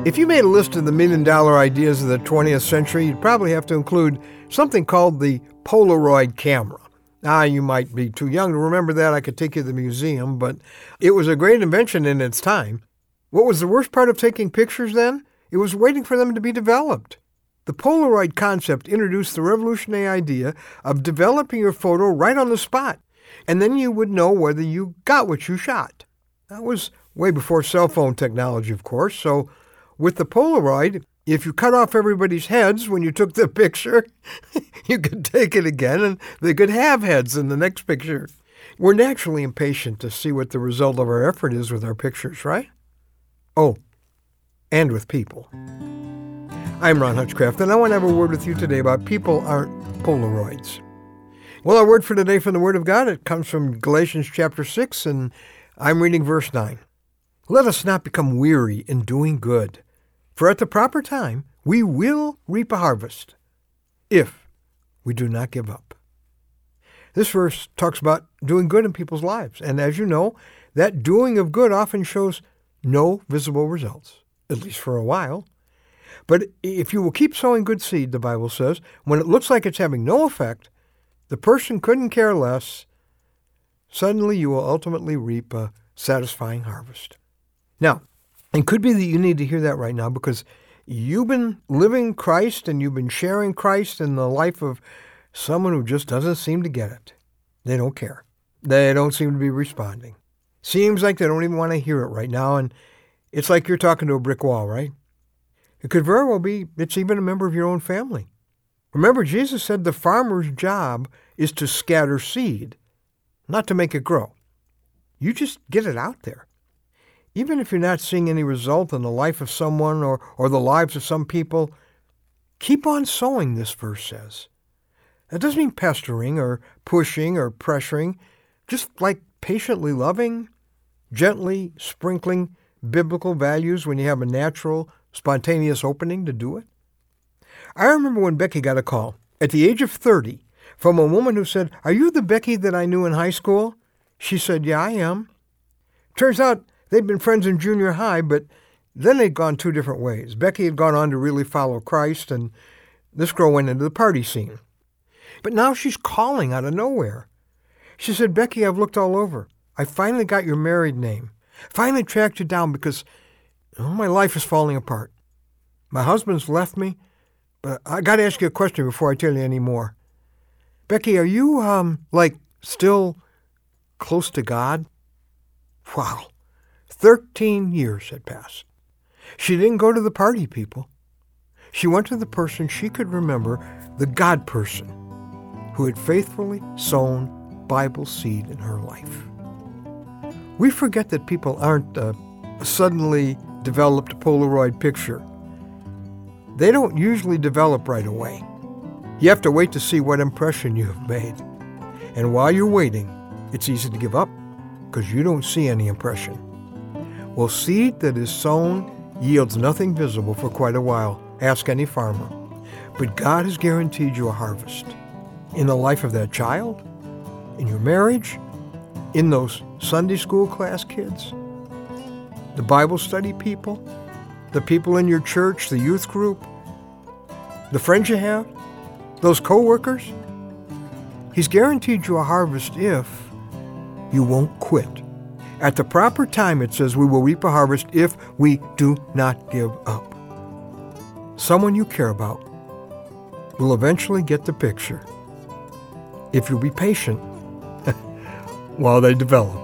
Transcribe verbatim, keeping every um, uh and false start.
If you made a list of the million-dollar ideas of the twentieth century, you'd probably have to include something called the Polaroid camera. Ah, you might be too young to remember that. I could take you to the museum, but it was a great invention in its time. What was the worst part of taking pictures then? It was waiting for them to be developed. The Polaroid concept introduced the revolutionary idea of developing your photo right on the spot, and then you would know whether you got what you shot. That was way before cell phone technology, of course, so with the Polaroid, if you cut off everybody's heads when you took the picture, you could take it again and they could have heads in the next picture. We're naturally impatient to see what the result of our effort is with our pictures, right? Oh, and with people. I'm Ron Hutchcraft, and I want to have a word with you today about people aren't Polaroids. Well, our word for today from the Word of God, it comes from Galatians chapter six, and I'm reading verse nine. Let us not become weary in doing good, for at the proper time we will reap a harvest, if we do not give up. This verse talks about doing good in people's lives, and as you know, that doing of good often shows no visible results, at least for a while. But if you will keep sowing good seed, the Bible says, when it looks like it's having no effect, the person couldn't care less, suddenly you will ultimately reap a satisfying harvest. Now, it could be that you need to hear that right now because you've been living Christ and you've been sharing Christ in the life of someone who just doesn't seem to get it. They don't care. They don't seem to be responding. Seems like they don't even want to hear it right now, and it's like you're talking to a brick wall, right? It could very well be it's even a member of your own family. Remember, Jesus said the farmer's job is to scatter seed, not to make it grow. You just get it out there. Even if you're not seeing any result in the life of someone or, or the lives of some people, keep on sowing, this verse says. That doesn't mean pestering or pushing or pressuring, just like patiently loving, gently sprinkling biblical values when you have a natural, spontaneous opening to do it. I remember when Becky got a call at the age of thirty from a woman who said, "Are you the Becky that I knew in high school?" She said, "Yeah, I am." Turns out they'd been friends in junior high, but then they'd gone two different ways. Becky had gone on to really follow Christ, and this girl went into the party scene. But now she's calling out of nowhere. She said, "Becky, I've looked all over. I finally got your married name. Finally tracked you down because oh, my life is falling apart. My husband's left me, but I got to ask you a question before I tell you any more. Becky, are you, um, like, still close to God?" Wow. Thirteen years had passed. She didn't go to the party people. She went to the person she could remember, the God person, who had faithfully sown Bible seed in her life. We forget that people aren't a suddenly developed Polaroid picture. They don't usually develop right away. You have to wait to see what impression you have made. And while you're waiting, it's easy to give up because you don't see any impression. Well, seed that is sown yields nothing visible for quite a while. Ask any farmer. But God has guaranteed you a harvest in the life of that child, in your marriage, in those Sunday school class kids, the Bible study people, the people in your church, the youth group, the friends you have, those co-workers. He's guaranteed you a harvest if you won't quit. At the proper time, it says, we will reap a harvest if we do not give up. Someone you care about will eventually get the picture if you'll be patient while they develop.